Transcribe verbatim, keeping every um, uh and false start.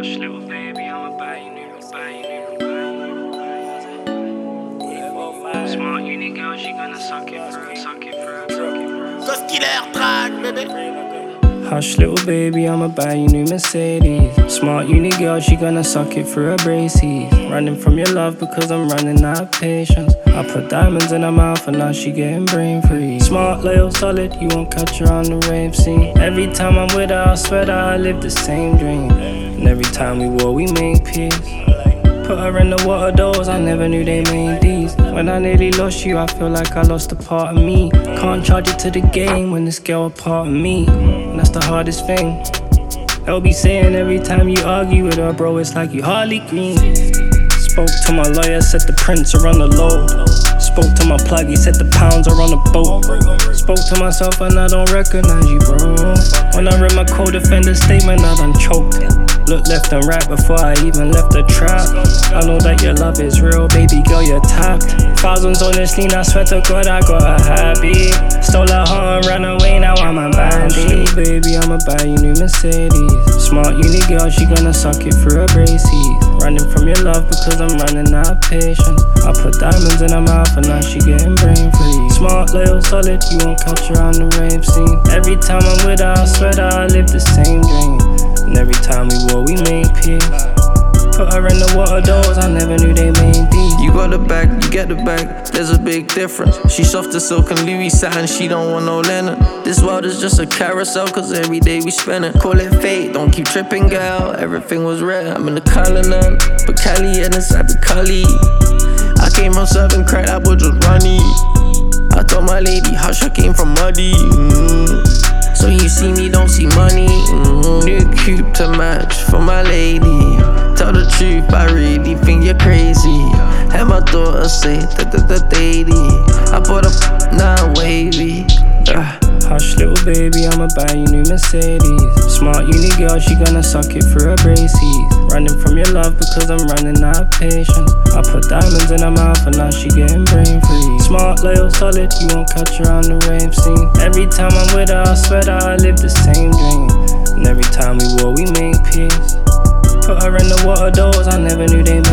Hush, little baby, I'ma buy you new, buy you new, buy you new. Smart uni girl, she gonna suck it through, suck it through, suck it through. Qu'est-ce qu'il est track, bébé? Hush, little baby, I'ma buy you new Mercedes. Smart uni girl, she gonna suck it through her braces. Running from your love because I'm running out of patience. I put diamonds in her mouth and now she getting brain free. Smart, loyal, solid, you won't catch her on the rave scene. Every time I'm with her, I swear that I live the same dream. And every time we war, we make peace. Put her in the water doors, I never knew they made these. When I nearly lost you, I feel like I lost a part of me. Can't charge it to the game when this girl a part of me. And that's the hardest thing. They'll be saying every time you argue with her, bro, it's like you hardly green. Spoke to my lawyer, said the prints are on the load. Spoke to my plug, he said the pounds are on the boat. Spoke to myself and I don't recognize you, bro. When I read my co-defender statement, I done choked. Look left and right before I even left the trap. I know that your love is real, baby girl, you're tapped. Thousands on this lean, I swear to God I got her happy. Stole her heart and ran away, now I'm a bandit. Baby, I'ma buy you new Mercedes. Smart uni girl, she gonna suck it through her braces. Running from your love because I'm running out of patience. I put diamonds in her mouth and now she getting brain free. Smart, loyal, solid, you won't catch her on the rave scene. Every time I'm with her, I swear that I live the same dream. And every time we war, we make peace. Put her in the water doors, I never knew they made these. You got the bag, you get the bag, there's a big difference. She soft as silk and Louis satin, she don't want no linen. This world is just a carousel, cause every day we spin it. Call it fate, don't keep tripping, girl, everything was rare. I'm in the Cullinan, but Cali and inside the Cali. I came from serving crack, that boy just runny. I told my lady, hush, I came from muddy. mm. So you see me, don't see money. mm. New coupe to match for my lady. Tell the truth, I really think you're crazy. Had my daughter say that the the daddy. I bought a f now wavy. uh. Hush, little baby, I'ma buy you new Mercedes. Smart uni girl, she gonna suck it through her braces. Running from your love because I'm running out of patience. I put diamonds in her mouth and now she getting brain free. Smart, loyal, solid, you won't catch her on the rave scene. Every time I'm with her, I swear that I live the same dream. And every time we war, we make peace. Put her in the water doors, I never knew they